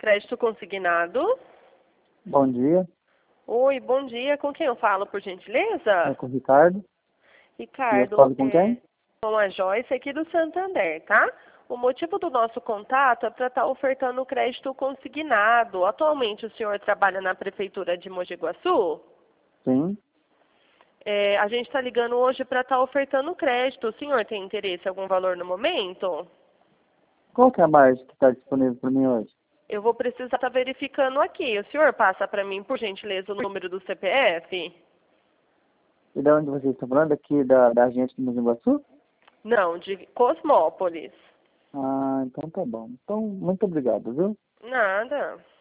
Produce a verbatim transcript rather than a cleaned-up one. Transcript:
Crédito consignado. Bom dia, Oi, bom dia. Com quem eu falo, por gentileza? é com o Ricardo. E eu Ricardo, falo com é, quem? com a Joyce aqui do Santander, tá? O motivo do nosso contato é para estar ofertando crédito consignado. Atualmente o senhor trabalha na Prefeitura de Mogi Guaçu? Sim. É, a gente está ligando hoje para estar ofertando crédito. O senhor tem interesse em algum valor no momento? Qual que é a margem que está disponível para mim hoje? Eu vou precisar estar verificando aqui. O senhor passa para mim, por gentileza, o número do C P F? E de onde vocês estão falando? Aqui da, da agência de Mogi Guaçu? Não, de Cosmópolis. Ah, então tá bom. Então, muito obrigado, viu? Nada.